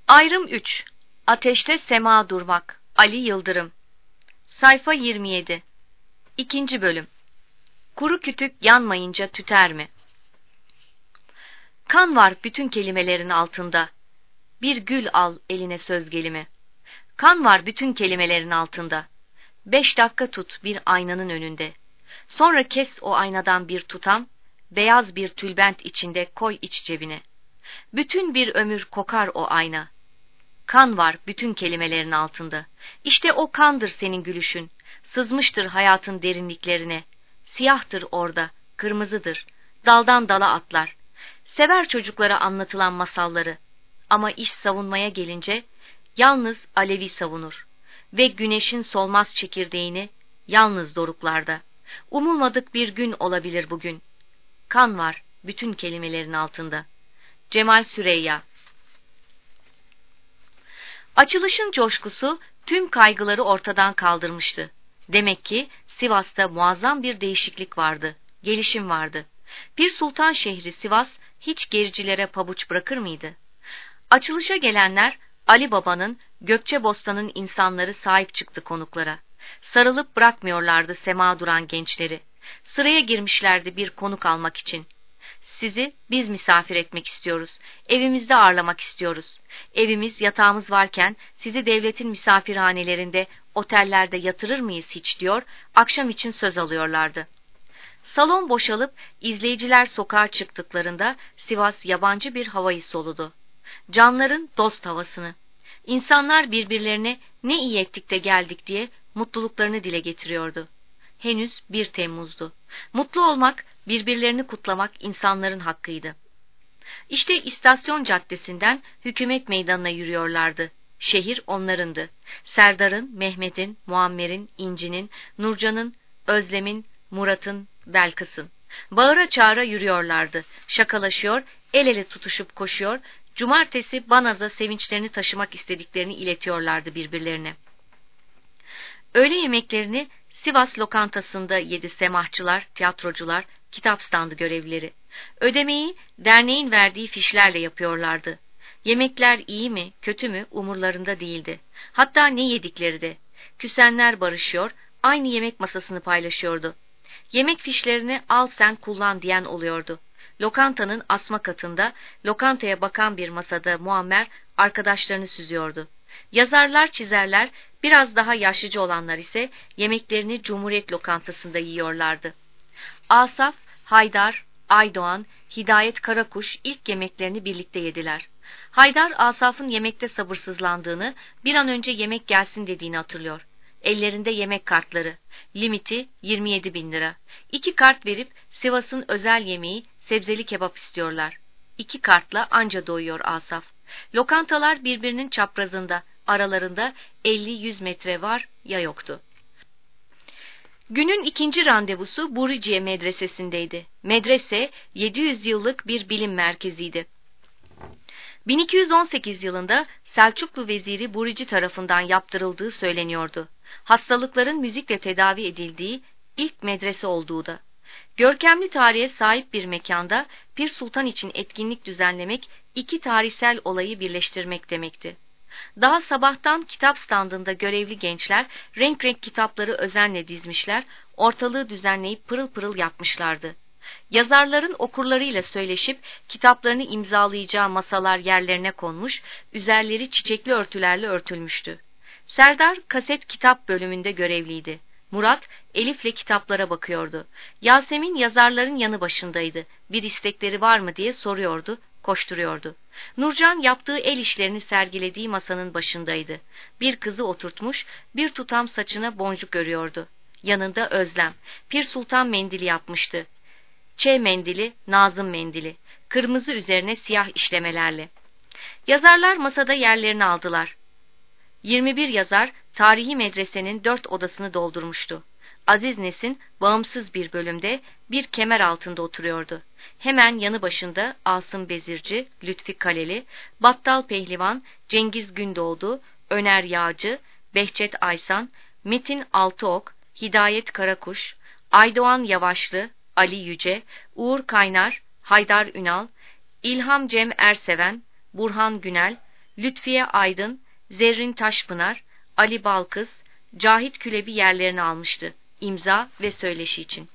Ayrım 3. Ateşte sema durmak. Ali Yıldırım. Sayfa 27. 2. bölüm. Kuru kütük yanmayınca tüter mi? Kan var bütün kelimelerin altında. Bir gül al eline söz gelimi. Kan var bütün kelimelerin altında. 5 dakika tut bir aynanın önünde. Sonra kes o aynadan bir tutam, beyaz bir tülbent içinde koy iç cebine. Bütün bir ömür kokar o ayna. Kan var bütün kelimelerin altında. İşte o kandır senin gülüşün. Sızmıştır hayatın derinliklerine. Siyahtır orada, kırmızıdır. Daldan dala atlar. Sever çocuklara anlatılan masalları. Ama iş savunmaya gelince yalnız Alevi savunur. Ve güneşin solmaz çekirdeğini yalnız doruklarda. Umulmadık bir gün olabilir bugün. Kan var bütün kelimelerin altında. Cemal Süreyya. Açılışın coşkusu tüm kaygıları ortadan kaldırmıştı. Demek ki Sivas'ta muazzam bir değişiklik vardı, gelişim vardı. Pir Sultan şehri Sivas hiç gericilere pabuç bırakır mıydı? Açılışa gelenler Ali Baba'nın, Gökçebostan'ın insanları sahip çıktı konuklara. Sarılıp bırakmıyorlardı sema duran gençleri. Sıraya girmişlerdi bir konuk almak için. Sizi biz misafir etmek istiyoruz. Evimizde ağırlamak istiyoruz. Evimiz, yatağımız varken sizi devletin misafirhanelerinde, otellerde yatırır mıyız hiç diyor, akşam için söz alıyorlardı. Salon boşalıp izleyiciler sokağa çıktıklarında Sivas yabancı bir havayı soludu. Canların dost havasını. İnsanlar birbirlerine ne iyi ettik de geldik diye mutluluklarını dile getiriyordu. Henüz 1 Temmuz'du. Mutlu olmak, birbirlerini kutlamak insanların hakkıydı. İşte istasyon caddesinden hükümet meydanına yürüyorlardı. Şehir onlarındı. Serdar'ın, Mehmet'in, Muammer'in, İnci'nin, Nurcan'ın, Özlem'in, Murat'ın, Belkıs'ın. Bağıra çağıra yürüyorlardı. Şakalaşıyor, el ele tutuşup koşuyor, cumartesi Banaz'a sevinçlerini taşımak istediklerini iletiyorlardı birbirlerine. Öğle yemeklerini Sivas lokantasında yedi semahçılar, tiyatrocular, kitap standı görevlileri. Ödemeyi derneğin verdiği fişlerle yapıyorlardı. Yemekler iyi mi, kötü mü umurlarında değildi. Hatta ne yedikleri de. Küsenler barışıyor, aynı yemek masasını paylaşıyordu. Yemek fişlerini al sen kullan diyen oluyordu. Lokantanın asma katında, lokantaya bakan bir masada Muammer arkadaşlarını süzüyordu. Yazarlar, çizerler, biraz daha yaşlıca olanlar ise yemeklerini Cumhuriyet lokantasında yiyorlardı. Asaf, Haydar, Aydoğan, Hidayet Karakuş ilk yemeklerini birlikte yediler. Haydar, Asaf'ın yemekte sabırsızlandığını, bir an önce yemek gelsin dediğini hatırlıyor. Ellerinde yemek kartları, limiti 27.000 lira. 2 kart verip Sivas'ın özel yemeği sebzeli kebap istiyorlar. 2 kartla anca doyuyor Asaf. Lokantalar birbirinin çaprazında, aralarında 50-100 metre var ya yoktu. Günün ikinci randevusu Buriciye medresesindeydi. Medrese 700 yıllık bir bilim merkeziydi. 1218 yılında Selçuklu veziri Burici tarafından yaptırıldığı söyleniyordu. Hastalıkların müzikle tedavi edildiği ilk medrese olduğu da. Görkemli tarihe sahip bir mekanda Pir Sultan için etkinlik düzenlemek 2 tarihsel olayı birleştirmek demekti. Daha sabahtan kitap standında görevli gençler renk renk kitapları özenle dizmişler, ortalığı düzenleyip pırıl pırıl yapmışlardı. Yazarların okurlarıyla söyleşip kitaplarını imzalayacağı masalar yerlerine konmuş, üzerleri çiçekli örtülerle örtülmüştü. Serdar kaset kitap bölümünde görevliydi. Murat Elif'le kitaplara bakıyordu. Yasemin yazarların yanı başındaydı. Bir istekleri var mı diye soruyordu, koşturuyordu. Nurcan yaptığı el işlerini sergilediği masanın başındaydı. Bir kızı oturtmuş, bir tutam saçına boncuk örüyordu. Yanında Özlem, Pir Sultan mendili yapmıştı. Ç mendili, Nazım mendili, kırmızı üzerine siyah işlemelerle. Yazarlar masada yerlerini aldılar. 21 yazar tarihi medresenin 4 odasını doldurmuştu. Aziz Nesin bağımsız bir bölümde bir kemer altında oturuyordu. Hemen yanı başında Asım Bezirci, Lütfi Kaleli, Battal Pehlivan, Cengiz Gündoğdu, Öner Yağcı, Behçet Aysan, Metin Altıok, Hidayet Karakuş, Aydoğan Yavaşlı, Ali Yüce, Uğur Kaynar, Haydar Ünal, İlham Cem Erseven, Burhan Günel, Lütfiye Aydın, Zerrin Taşpınar, Ali Balkız, Cahit Külebi yerlerini almıştı. İmza ve söyleşi için.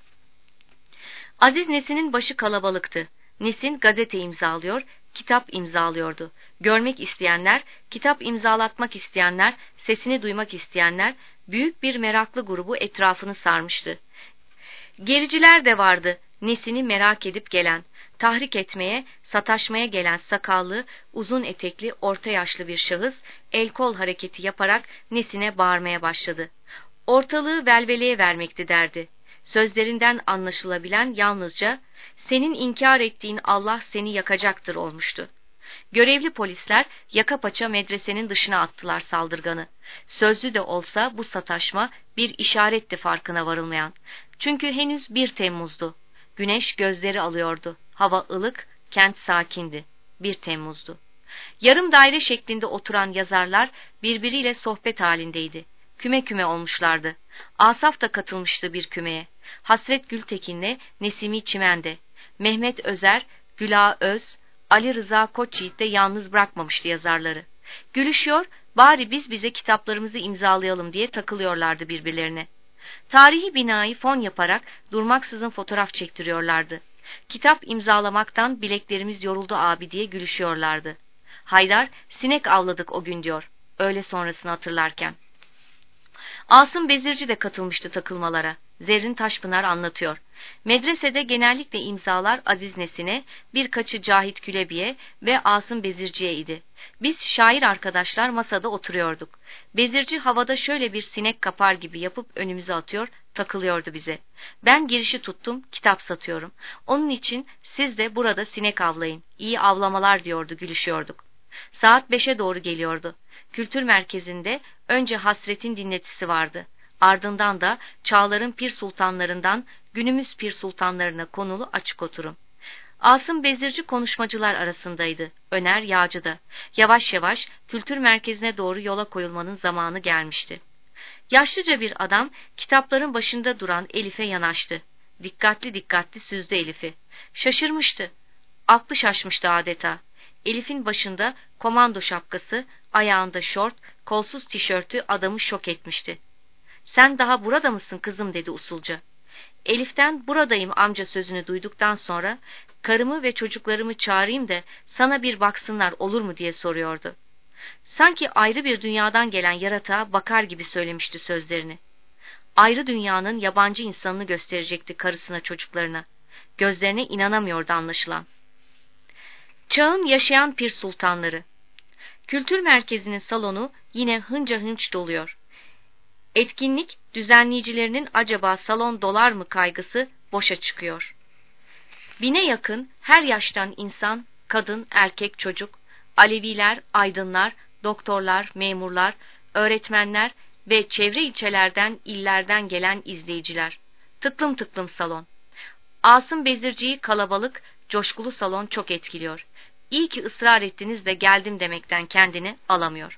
Aziz Nesin'in başı kalabalıktı. Nesin gazete imzalıyor, kitap imzalıyordu. Görmek isteyenler, kitap imzalatmak isteyenler, sesini duymak isteyenler, büyük bir meraklı grubu etrafını sarmıştı. Gericiler de vardı, Nesin'i merak edip gelen, tahrik etmeye, sataşmaya gelen sakallı, uzun etekli, orta yaşlı bir şahıs, el kol hareketi yaparak Nesin'e bağırmaya başladı. Ortalığı velveleye vermekti derdi. Sözlerinden anlaşılabilen yalnızca, senin inkar ettiğin Allah seni yakacaktır olmuştu. Görevli polisler yaka paça medresenin dışına attılar saldırganı. Sözlü de olsa bu sataşma bir işaretti farkına varılmayan. Çünkü henüz 1 Temmuz'du. Güneş gözleri alıyordu. Hava ılık, kent sakindi. 1 Temmuz'du. Yarım daire şeklinde oturan yazarlar birbiriyle sohbet halindeydi. Küme küme olmuşlardı. Asaf da katılmıştı bir kümeye. Hasret Gültekin'le Nesimi Çimen'de. Mehmet Özer, Güla Öz, Ali Rıza Koçyiğit de yalnız bırakmamıştı yazarları. Gülüşüyor, bari biz bize kitaplarımızı imzalayalım diye takılıyorlardı birbirlerine. Tarihi binayı fon yaparak durmaksızın fotoğraf çektiriyorlardı. Kitap imzalamaktan bileklerimiz yoruldu abi diye gülüşüyorlardı. Haydar, sinek avladık o gün diyor, öğle sonrasını hatırlarken. Asım Bezirci de katılmıştı takılmalara. Zerrin Taşpınar anlatıyor. Medresede genellikle imzalar Aziz Nesin'e, birkaçı Cahit Külebi'ye ve Asım Bezirci'ye idi. Biz şair arkadaşlar masada oturuyorduk. Bezirci havada şöyle bir sinek kapar gibi yapıp önümüze atıyor, takılıyordu bize. Ben girişi tuttum, kitap satıyorum. Onun için siz de burada sinek avlayın. İyi avlamalar diyordu, gülüşüyorduk. Saat 5'e doğru geliyordu. Kültür merkezinde önce Hasret'in dinletisi vardı. Ardından da çağların pir sultanlarından günümüz pir sultanlarına konulu açık oturum. Asım Bezirci konuşmacılar arasındaydı. Öner Yağcı da. Yavaş yavaş kültür merkezine doğru yola koyulmanın zamanı gelmişti. Yaşlıca bir adam kitapların başında duran Elif'e yanaştı. Dikkatli dikkatli süzdü Elif'i. Şaşırmıştı. Aklı şaşmıştı adeta. Elif'in başında komando şapkası, ayağında şort, kolsuz tişörtü adamı şok etmişti. Sen daha burada mısın kızım dedi usulca. Elif'ten buradayım amca sözünü duyduktan sonra karımı ve çocuklarımı çağırayım da sana bir baksınlar olur mu diye soruyordu. Sanki ayrı bir dünyadan gelen yaratığa bakar gibi söylemişti sözlerini. Ayrı dünyanın yabancı insanını gösterecekti karısına çocuklarına. Gözlerine inanamıyordu anlaşılan. Çağın yaşayan pir sultanları. Kültür merkezinin salonu yine hınca hınç doluyor. Etkinlik düzenleyicilerinin acaba salon dolar mı kaygısı boşa çıkıyor. 1000'e yakın her yaştan insan, kadın, erkek, çocuk, Aleviler, aydınlar, doktorlar, memurlar, öğretmenler ve çevre ilçelerden, illerden gelen izleyiciler. Tıklım tıklım salon. Asım Bezirci'yi kalabalık, coşkulu salon çok etkiliyor. İyi ki ısrar ettiniz de geldim demekten kendini alamıyor.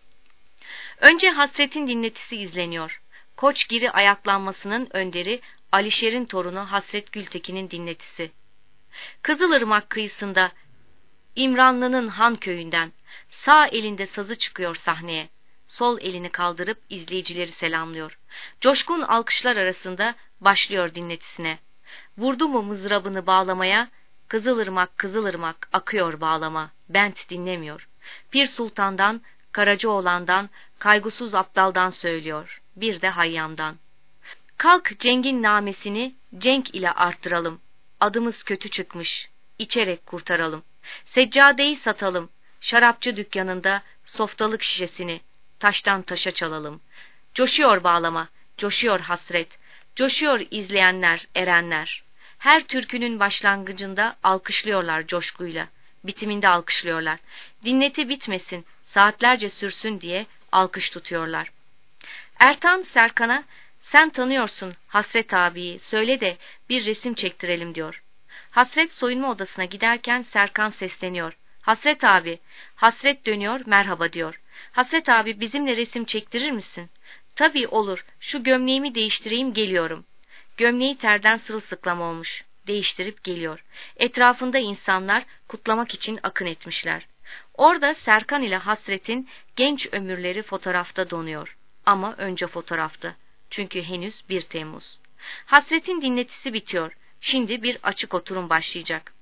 Önce Hasret'in dinletisi izleniyor. Koçgiri ayaklanmasının önderi Alişer'in torunu Hasret Gültekin'in dinletisi. Kızılırmak kıyısında İmranlı'nın Han köyünden sağ elinde sazı çıkıyor sahneye. Sol elini kaldırıp izleyicileri selamlıyor. Coşkun alkışlar arasında başlıyor dinletisine. Vurdu mu mızrabını bağlamaya, Kızılırmak Kızılırmak akıyor bağlama, bent dinlemiyor. Pir Sultan'dan, Karacaoğlan'dan, kaygısız aptaldan söylüyor, bir de Hayyam'dan. Kalk cengin namesini cenk ile arttıralım, adımız kötü çıkmış, içerek kurtaralım. Seccadeyi satalım, şarapçı dükkanında softalık şişesini, taştan taşa çalalım. Coşuyor bağlama, coşuyor hasret, coşuyor izleyenler, erenler. Her türkünün başlangıcında alkışlıyorlar coşkuyla, bitiminde alkışlıyorlar. Dinleti bitmesin, saatlerce sürsün diye alkış tutuyorlar. Ertan Serkan'a, sen tanıyorsun Hasret abiyi, söyle de bir resim çektirelim diyor. Hasret soyunma odasına giderken Serkan sesleniyor. Hasret abi, Hasret dönüyor, merhaba diyor. Hasret abi bizimle resim çektirir misin? Tabii olur, şu gömleğimi değiştireyim geliyorum. Gömleği terden sırılsıklam olmuş. Değiştirip geliyor. Etrafında insanlar kutlamak için akın etmişler. Orada Serkan ile Hasret'in genç ömürleri fotoğrafta donuyor. Ama önce fotoğrafta. Çünkü henüz 1 Temmuz. Hasret'in dinletisi bitiyor. Şimdi bir açık oturum başlayacak.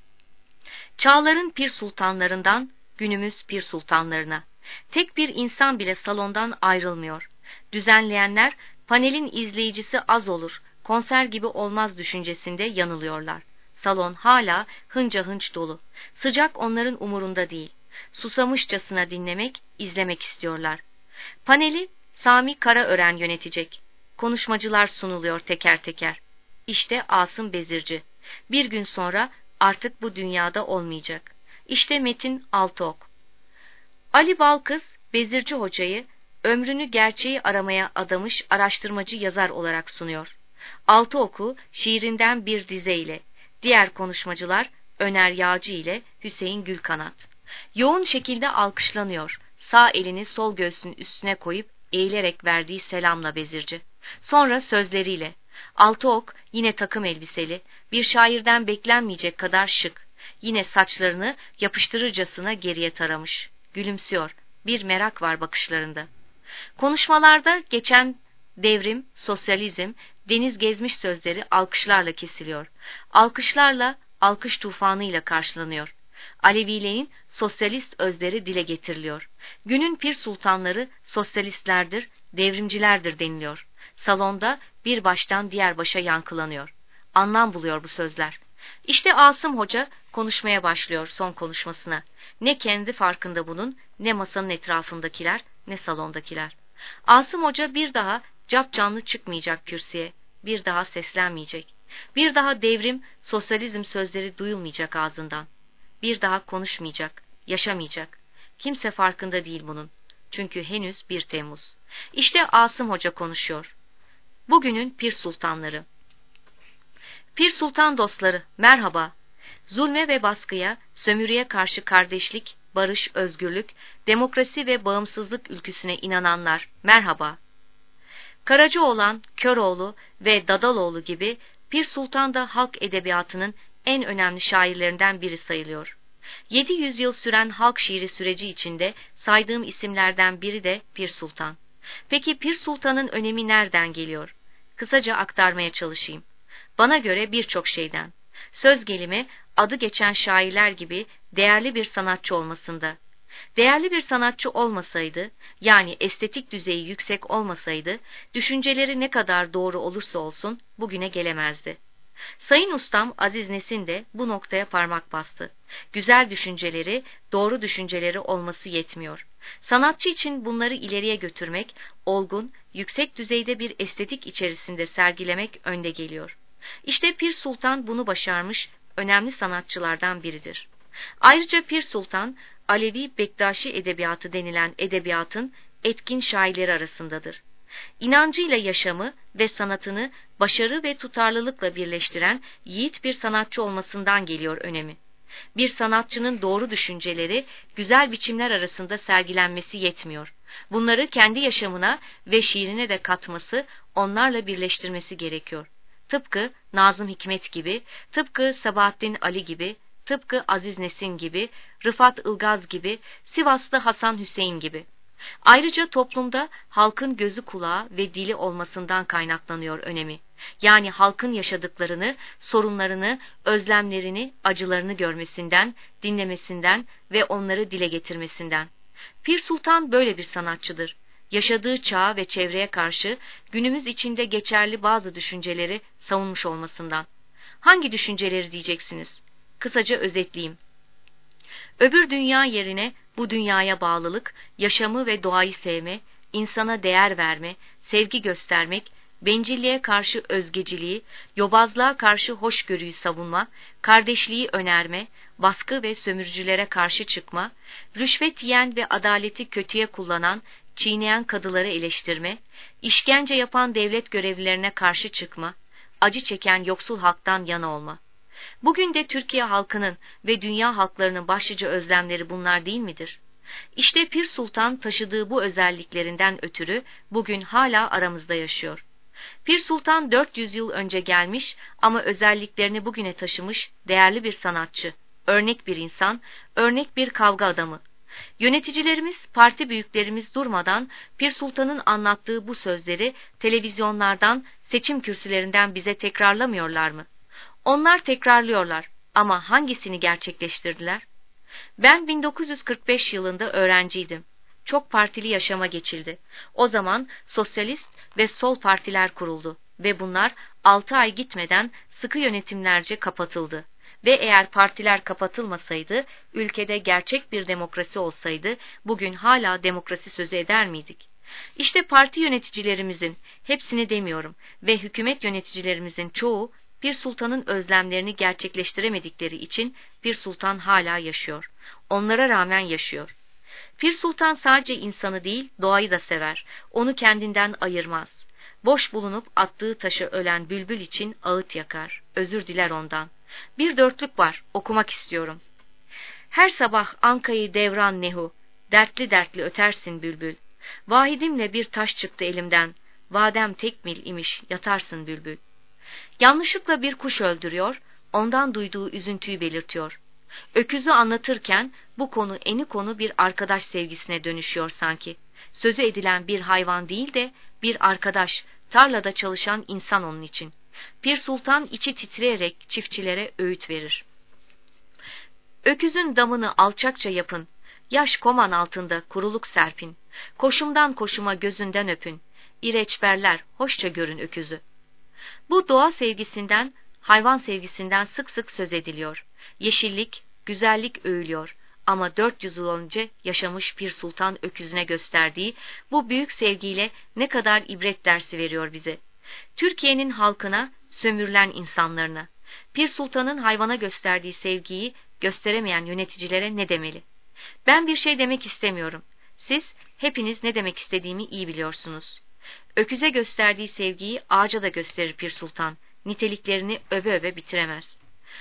Çağların pir sultanlarından günümüz pir sultanlarına. Tek bir insan bile salondan ayrılmıyor. Düzenleyenler panelin izleyicisi az olur, konser gibi olmaz düşüncesinde yanılıyorlar. Salon hala hınca hınç dolu. Sıcak onların umurunda değil. Susamışçasına dinlemek, izlemek istiyorlar. Paneli Sami Karaören yönetecek. Konuşmacılar sunuluyor teker teker. İşte Asım Bezirci. Bir gün sonra artık bu dünyada olmayacak. İşte Metin Altıok. Ali Balkız, Bezirci Hoca'yı ömrünü gerçeği aramaya adamış araştırmacı yazar olarak sunuyor. Altıok'u şiirinden bir dize ile, diğer konuşmacılar Öner Yağcı ile Hüseyin Gülkanat. Yoğun şekilde alkışlanıyor. Sağ elini sol göğsünün üstüne koyup eğilerek verdiği selamla Bezirci. Sonra sözleriyle. Altıok yine takım elbiseli, bir şairden beklenmeyecek kadar şık. Yine saçlarını yapıştırırcasına geriye taramış. Gülümsüyor. Bir merak var bakışlarında. Konuşmalarda geçen devrim, sosyalizm, deniz gezmiş sözleri alkışlarla kesiliyor. Alkışlarla, alkış tufanıyla karşılanıyor. Aleviliğin sosyalist özleri dile getiriliyor. Günün pir sultanları sosyalistlerdir, devrimcilerdir deniliyor. Salonda bir baştan diğer başa yankılanıyor. Anlam buluyor bu sözler. İşte Asım Hoca konuşmaya başlıyor son konuşmasına. Ne kendi farkında bunun, ne masanın etrafındakiler, ne salondakiler. Asım Hoca bir daha capcanlı çıkmayacak kürsüye, bir daha seslenmeyecek. Bir daha devrim, sosyalizm sözleri duyulmayacak ağzından. Bir daha konuşmayacak, yaşamayacak. Kimse farkında değil bunun. Çünkü henüz 1 Temmuz. İşte Asım Hoca konuşuyor. Bugünün pir sultanları. Pir sultan dostları, merhaba. Zulme ve baskıya, sömürüye karşı kardeşlik, barış, özgürlük, demokrasi ve bağımsızlık ülküsüne inananlar, merhaba. Karacaoğlan, Köroğlu ve Dadaloğlu gibi Pir Sultan da halk edebiyatının en önemli şairlerinden biri sayılıyor. 700 yıl süren halk şiiri süreci içinde saydığım isimlerden biri de Pir Sultan. Peki Pir Sultan'ın önemi nereden geliyor? Kısaca aktarmaya çalışayım. Bana göre birçok şeyden. Söz gelimi adı geçen şairler gibi değerli bir sanatçı olmasında. Değerli bir sanatçı olmasaydı, yani estetik düzeyi yüksek olmasaydı, düşünceleri ne kadar doğru olursa olsun bugüne gelemezdi. Sayın ustam Aziz Nesin de bu noktaya parmak bastı. Güzel düşünceleri, doğru düşünceleri olması yetmiyor. Sanatçı için bunları ileriye götürmek, olgun, yüksek düzeyde bir estetik içerisinde sergilemek önde geliyor. İşte Pir Sultan bunu başarmış, önemli sanatçılardan biridir. Ayrıca Pir Sultan, Alevi Bektaşi edebiyatı denilen edebiyatın etkin şairleri arasındadır. İnancıyla yaşamı ve sanatını başarı ve tutarlılıkla birleştiren yiğit bir sanatçı olmasından geliyor önemi. Bir sanatçının doğru düşünceleri güzel biçimler arasında sergilenmesi yetmiyor. Bunları kendi yaşamına ve şiirine de katması, onlarla birleştirmesi gerekiyor. Tıpkı Nazım Hikmet gibi, tıpkı Sabahattin Ali gibi, tıpkı Aziz Nesin gibi, Rıfat Ilgaz gibi, Sivaslı Hasan Hüseyin gibi. Ayrıca toplumda halkın gözü kulağı ve dili olmasından kaynaklanıyor önemi. Yani halkın yaşadıklarını, sorunlarını, özlemlerini, acılarını görmesinden, dinlemesinden ve onları dile getirmesinden. Pir Sultan böyle bir sanatçıdır. Yaşadığı çağa ve çevreye karşı günümüz içinde geçerli bazı düşünceleri savunmuş olmasından. Hangi düşünceleri diyeceksiniz? Kısaca özetleyeyim. Öbür dünya yerine bu dünyaya bağlılık, yaşamı ve doğayı sevme, insana değer verme, sevgi göstermek, bencilliğe karşı özgeciliği, yobazlığa karşı hoşgörüyü savunma, kardeşliği önerme, baskı ve sömürücülere karşı çıkma, rüşvet yiyen ve adaleti kötüye kullanan, çiğneyen kadıları eleştirme, işkence yapan devlet görevlilerine karşı çıkma, acı çeken yoksul halktan yana olma. Bugün de Türkiye halkının ve dünya halklarının başlıca özlemleri bunlar değil midir? İşte Pir Sultan taşıdığı bu özelliklerinden ötürü bugün hala aramızda yaşıyor. Pir Sultan 400 yıl önce gelmiş ama özelliklerini bugüne taşımış değerli bir sanatçı. örnek bir insan, örnek bir kavga adamı. Yöneticilerimiz, parti büyüklerimiz durmadan Pir Sultan'ın anlattığı bu sözleri televizyonlardan, seçim kürsülerinden bize tekrarlamıyorlar mı? Onlar tekrarlıyorlar ama hangisini gerçekleştirdiler? Ben 1945 yılında öğrenciydim. Çok partili yaşama geçildi. O zaman sosyalist ve sol partiler kuruldu ve bunlar 6 ay gitmeden sıkı yönetimlerce kapatıldı. Ve eğer partiler kapatılmasaydı, ülkede gerçek bir demokrasi olsaydı, bugün hala demokrasi sözü eder miydik? İşte parti yöneticilerimizin, hepsini demiyorum ve hükümet yöneticilerimizin çoğu, Pir Sultan'ın özlemlerini gerçekleştiremedikleri için Pir Sultan hala yaşıyor. Onlara rağmen yaşıyor. Pir Sultan sadece insanı değil, doğayı da sever. Onu kendinden ayırmaz. Boş bulunup attığı taşı ölen bülbül için ağıt yakar. Özür diler ondan. Bir dörtlük var, okumak istiyorum. Her sabah ankayı devran nehu, dertli dertli ötersin bülbül. Vahidimle bir taş çıktı elimden, vadem tek mil imiş, yatarsın bülbül. Yanlışlıkla bir kuş öldürüyor, ondan duyduğu üzüntüyü belirtiyor. Öküzü anlatırken bu konu eni konu bir arkadaş sevgisine dönüşüyor sanki. Sözü edilen bir hayvan değil de bir arkadaş, tarlada çalışan insan onun için. Pir Sultan içi titreyerek çiftçilere öğüt verir. Öküzün damını alçakça yapın, yaş koman altında kuruluk serpin, koşumdan koşuma gözünden öpün, İreçberler hoşça görün öküzü. Bu doğa sevgisinden, hayvan sevgisinden sık sık söz ediliyor. Yeşillik, güzellik övülüyor. Ama 400 yıl önce yaşamış Pir Sultan öküzüne gösterdiği bu büyük sevgiyle ne kadar ibret dersi veriyor bize. Türkiye'nin halkına, sömürülen insanlarına, Pir Sultan'ın hayvana gösterdiği sevgiyi gösteremeyen yöneticilere ne demeli? Ben bir şey demek istemiyorum. Siz hepiniz ne demek istediğimi iyi biliyorsunuz. Öküze gösterdiği sevgiyi ağaca da gösterir Pir Sultan. Niteliklerini öve öve bitiremez.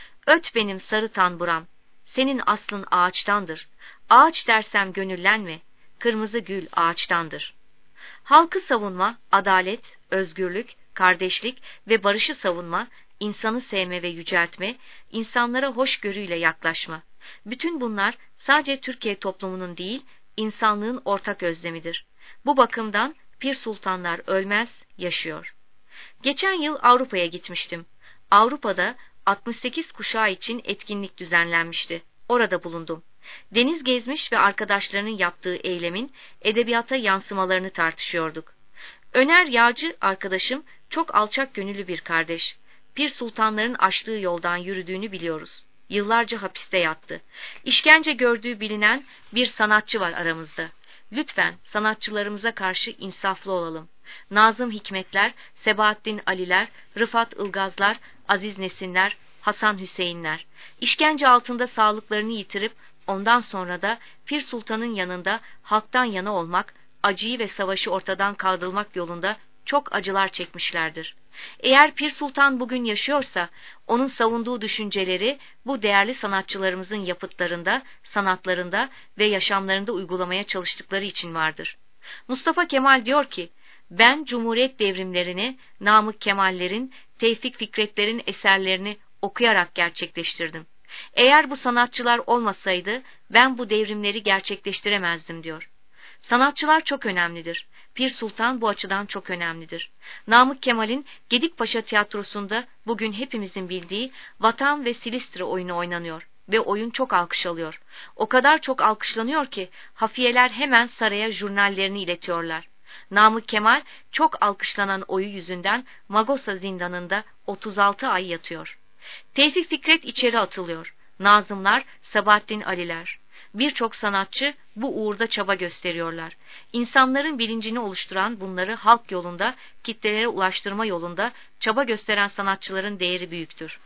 Öt benim sarı tanburam, senin aslın ağaçtandır. Ağaç dersem gönüllenme, kırmızı gül ağaçtandır. Halkı savunma, adalet, özgürlük, kardeşlik ve barışı savunma, insanı sevme ve yüceltme, insanlara hoşgörüyle yaklaşma. Bütün bunlar sadece Türkiye toplumunun değil, insanlığın ortak özlemidir. Bu bakımdan Pir Sultanlar ölmez, yaşıyor. Geçen yıl Avrupa'ya gitmiştim. Avrupa'da 68 kuşağı için etkinlik düzenlenmişti. Orada bulundum. Deniz gezmiş ve arkadaşlarının yaptığı eylemin edebiyata yansımalarını tartışıyorduk. Öner Yağcı arkadaşım çok alçak gönüllü bir kardeş. Pir Sultanların açtığı yoldan yürüdüğünü biliyoruz. Yıllarca hapiste yattı. İşkence gördüğü bilinen bir sanatçı var aramızda. Lütfen sanatçılarımıza karşı insaflı olalım. Nazım Hikmetler, Sebahattin Aliler, Rıfat Ilgazlar, Aziz Nesinler, Hasan Hüseyinler. İşkence altında sağlıklarını yitirip ondan sonra da Pir Sultan'ın yanında halktan yana olmak, acıyı ve savaşı ortadan kaldırmak yolunda çok acılar çekmişlerdir. Eğer Pir Sultan bugün yaşıyorsa, onun savunduğu düşünceleri bu değerli sanatçılarımızın yapıtlarında, sanatlarında ve yaşamlarında uygulamaya çalıştıkları için vardır. Mustafa Kemal diyor ki, ben Cumhuriyet devrimlerini, Namık Kemallerin, Tevfik Fikretlerin eserlerini okuyarak gerçekleştirdim. Eğer bu sanatçılar olmasaydı, ben bu devrimleri gerçekleştiremezdim diyor. Sanatçılar çok önemlidir. Pir Sultan bu açıdan çok önemlidir. Namık Kemal'in Gedikpaşa Tiyatrosu'nda bugün hepimizin bildiği Vatan ve Silistre oyunu oynanıyor ve oyun çok alkış alıyor. O kadar çok alkışlanıyor ki hafiyeler hemen saraya jurnallerini iletiyorlar. Namık Kemal çok alkışlanan oyu yüzünden Magosa zindanında 36 ay yatıyor. Tevfik Fikret içeri atılıyor. Nazımlar, Sabahattin Aliler. Birçok sanatçı bu uğurda çaba gösteriyorlar. İnsanların bilincini oluşturan bunları halk yolunda, kitlelere ulaştırma yolunda çaba gösteren sanatçıların değeri büyüktür.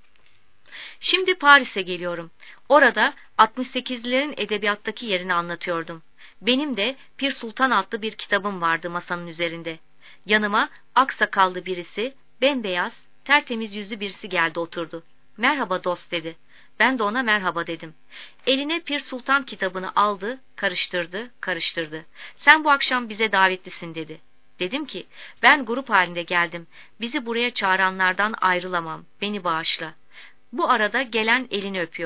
Şimdi Paris'e geliyorum. Orada 68'lilerin edebiyattaki yerini anlatıyordum. Benim de Pir Sultan adlı bir kitabım vardı masanın üzerinde. Yanıma aksakallı birisi, bembeyaz, tertemiz yüzlü birisi geldi oturdu. Merhaba dost dedi. Ben de ona merhaba dedim. Eline Pir Sultan kitabını aldı, karıştırdı. Sen bu akşam bize davetlisin dedi. Dedim ki, ben grup halinde geldim. Bizi buraya çağıranlardan ayrılamam. Beni bağışla. Bu arada gelen elini öpüyor.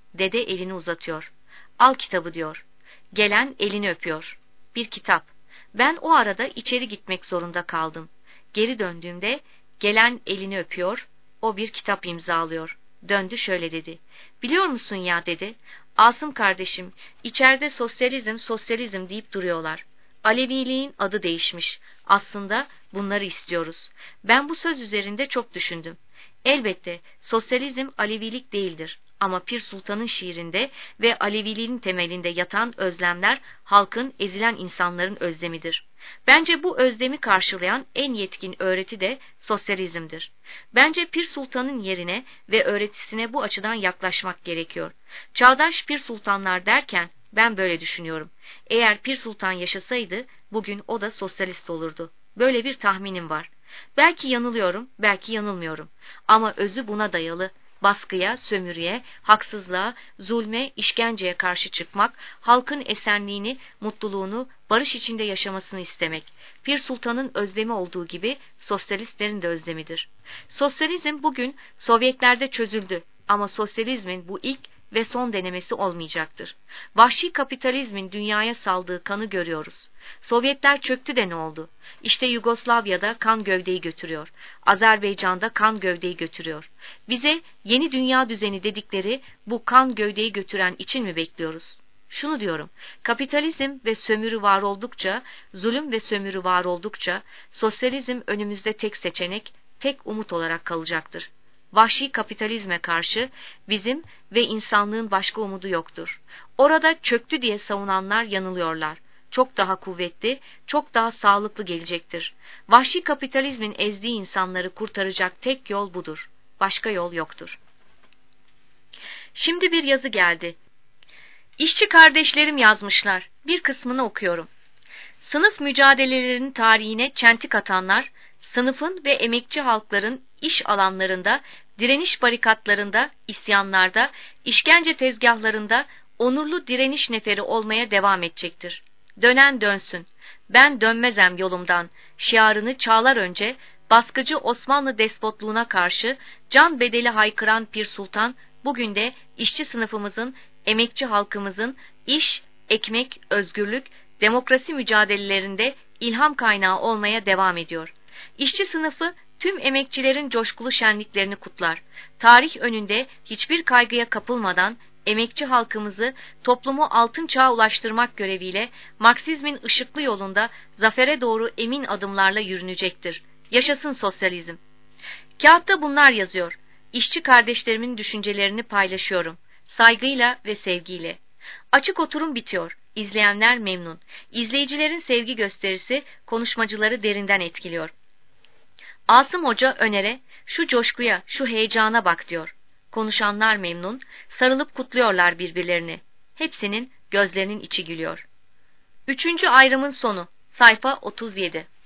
Dede elini uzatıyor. Al kitabı diyor. Gelen elini öpüyor. Bir kitap. Ben o arada içeri gitmek zorunda kaldım. Geri döndüğümde gelen elini öpüyor, o bir kitap imzalıyor. Döndü şöyle dedi. Biliyor musun ya dedi. Asım kardeşim, içeride sosyalizm, sosyalizm deyip duruyorlar. Aleviliğin adı değişmiş. Aslında bunları istiyoruz. Ben bu söz üzerinde çok düşündüm. Elbette sosyalizm Alevilik değildir. Ama Pir Sultan'ın şiirinde ve Aleviliğin temelinde yatan özlemler halkın, ezilen insanların özlemidir. Bence bu özlemi karşılayan en yetkin öğreti de sosyalizmdir. Bence Pir Sultan'ın yerine ve öğretisine bu açıdan yaklaşmak gerekiyor. Çağdaş Pir Sultanlar derken ben böyle düşünüyorum. Eğer Pir Sultan yaşasaydı bugün o da sosyalist olurdu. Böyle bir tahminim var. Belki yanılıyorum, belki yanılmıyorum. Ama özü buna dayalı. Baskıya, sömürüye, haksızlığa, zulme, işkenceye karşı çıkmak, halkın esenliğini, mutluluğunu, barış içinde yaşamasını istemek. Pir Sultan'ın özlemi olduğu gibi sosyalistlerin de özlemidir. Sosyalizm bugün Sovyetlerde çözüldü ama sosyalizmin bu ilk ve son denemesi olmayacaktır. Vahşi kapitalizmin dünyaya saldığı kanı görüyoruz. Sovyetler çöktü de ne oldu? İşte Yugoslavya'da kan gövdeyi götürüyor. Azerbaycan'da kan gövdeyi götürüyor. Bize yeni dünya düzeni dedikleri bu kan gövdeyi götüren için mi bekliyoruz? Şunu diyorum, kapitalizm ve sömürü var oldukça, zulüm ve sömürü var oldukça, sosyalizm önümüzde tek seçenek, tek umut olarak kalacaktır. Vahşi kapitalizme karşı bizim ve insanlığın başka umudu yoktur. Orada çöktü diye savunanlar yanılıyorlar. Çok daha kuvvetli, çok daha sağlıklı gelecektir. Vahşi kapitalizmin ezdiği insanları kurtaracak tek yol budur. Başka yol yoktur. Şimdi bir yazı geldi. İşçi kardeşlerim yazmışlar. Bir kısmını okuyorum. Sınıf mücadelelerinin tarihine çentik atanlar, sınıfın ve emekçi halkların iş alanlarında, direniş barikatlarında, isyanlarda, işkence tezgahlarında onurlu direniş neferi olmaya devam edecektir. Dönen dönsün, ben dönmezem yolumdan şiarını çağlar önce baskıcı Osmanlı despotluğuna karşı can bedeli haykıran Pir Sultan bugün de işçi sınıfımızın, emekçi halkımızın iş, ekmek, özgürlük, demokrasi mücadelelerinde ilham kaynağı olmaya devam ediyor. İşçi sınıfı tüm emekçilerin coşkulu şenliklerini kutlar. Tarih önünde hiçbir kaygıya kapılmadan emekçi halkımızı toplumu altın çağa ulaştırmak göreviyle Marksizmin ışıklı yolunda zafere doğru emin adımlarla yürünecektir. Yaşasın sosyalizm. Kağıtta bunlar yazıyor. İşçi kardeşlerimin düşüncelerini paylaşıyorum. Saygıyla ve sevgiyle. Açık oturum bitiyor. İzleyenler memnun. İzleyicilerin sevgi gösterisi konuşmacıları derinden etkiliyor. Asım Hoca Öner'e şu coşkuya, şu heyecana bak diyor. Konuşanlar memnun, sarılıp kutluyorlar birbirlerini. Hepsinin gözlerinin içi gülüyor. 3. ayrımın sonu, sayfa 37.